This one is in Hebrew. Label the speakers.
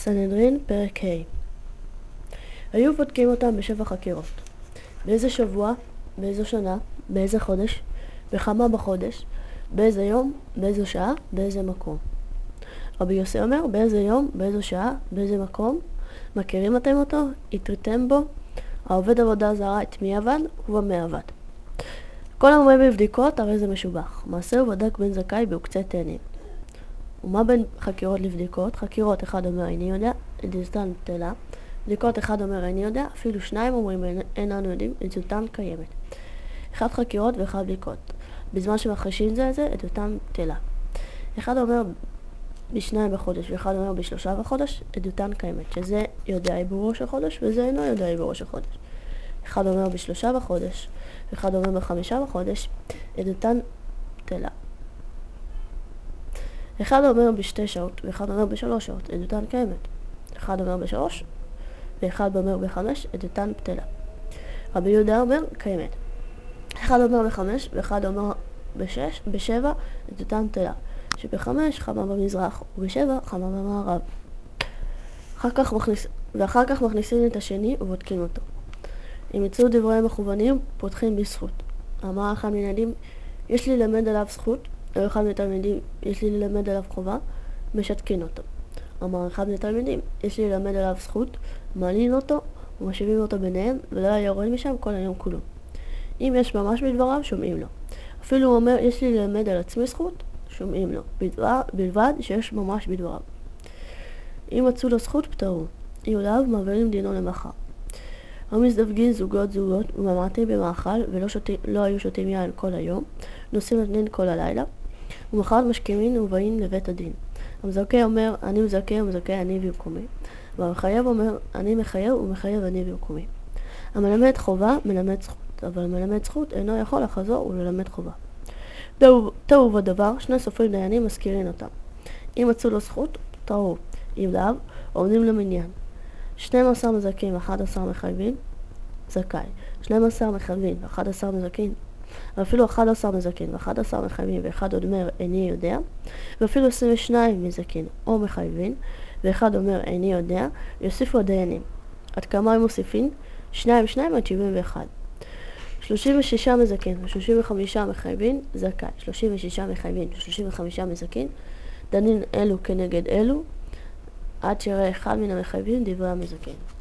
Speaker 1: סנהדרין, פרק ה'. היו בודקים אותם ב7 חקירות. באיזה שבוע, באיזו שנה, באיזה חודש, בכמה בחודש, באיזה יום, באיזו שעה, באיזה מקום. רבי יוסי אומר, באיזה יום, באיזו שעה, באיזה מקום. מכירים אתם אותו? התריתם בו? העובד עבודה זרה את מי עבד ובמה עבד. כל המורה בבדיקות הרי זה משובח. מעשה הוא בדק בן זכאי בעוקצי תאנים. ומה בין חקירות לבדיקות? חקירות אחד אומר איני יודע, עדותן בטלה. בדיקות אחד אומר איני יודע, אפילו שניים אומרים איננו יודעים, עדותן קיימת. אחד חקירות ואחד בדיקות. בזמן שמחרישים זה עדותן בטלה. אחד אומר בשניים בחודש ואחד אומר בשלושה בחודש, עדותן קיימת, שזה יודע עיבורו של חודש וזה אינו יודע עיבורו של חודש. אחד אומר בשלושה בחודש ואחד אומר ב5 בחודש, עדותן בטלה. אחד אומר ב2 שעות ואחד אומר ב3 שעות, עדותן קיימת. אחד אומר ב3 ואחד אומר ב5, עדותן בטלה. רבי יהודה אומר קיימת. אחד אומר ב5 ואחד אומר ב7, עדותן בטלה. שב5 חמה במזרח וב7 חמה במערב. ואחר כך מכניסים את השני ובודקים אותו. אם יצאו דבריהם מכוונים, פותחים בזכות. אמר אחד מנהלים, יש לי ללמד עליו זכות, או אחד מתלמידים, יש לי ללמד עליו חובה, משתקין אותו. אמר אחד מתלמידים, יש לי ללמד עליו זכות, מעלין אותו ומשיבים אותו ביניהם, ולא היה יורד משם כל היום כולו. אם יש ממש בדבריו, שומעים לו. אפילו הוא אומר, יש לי ללמד על עצמי זכות, שומעים לו, בלבד שיש ממש בדבריו. אם מצאו לו זכות, פטרו. אם לאו, מעבירים דינו למחר. המזדווגים זוגות וממעטים במאכל ולא היו שותים יין כל היום, נושאים את דין כל הלילה, ומחר משכימים ובאים לבית הדין. המזכה אומר, אני מזכה ומזכה אני במקומי, והמחייב אומר, אני מחייב ומחייב אני במקומי. המלמד חובה מלמד זכות, אבל מלמד זכות אינו יכול לחזור וללמד חובה. תאו בדבר, שני סופרים דיינים מזכירים אותם. אם מצאו לו זכות, תאו. אם לאו, עומדים למניין. 12 מזכים ו11 מחייבים, זכאי. 12 מחייבים ו11 מזכים, ואפילו 11 מזכים ו11 מחייבים ואחד עוד אומר איני יודע, ואפילו 22 מזכים או מחייבים ואחד אומר איני יודע, יוסיפו הדיינים. עד כמה הם מוסיפים? 2 עד 71. 36 מזכים ו35 מחייבים, זכאי. 36 מחייבים ו35 מזכים, דנים אלו כנגד אלו, עד שיראה אחד מן המחייבים דברי המזכים.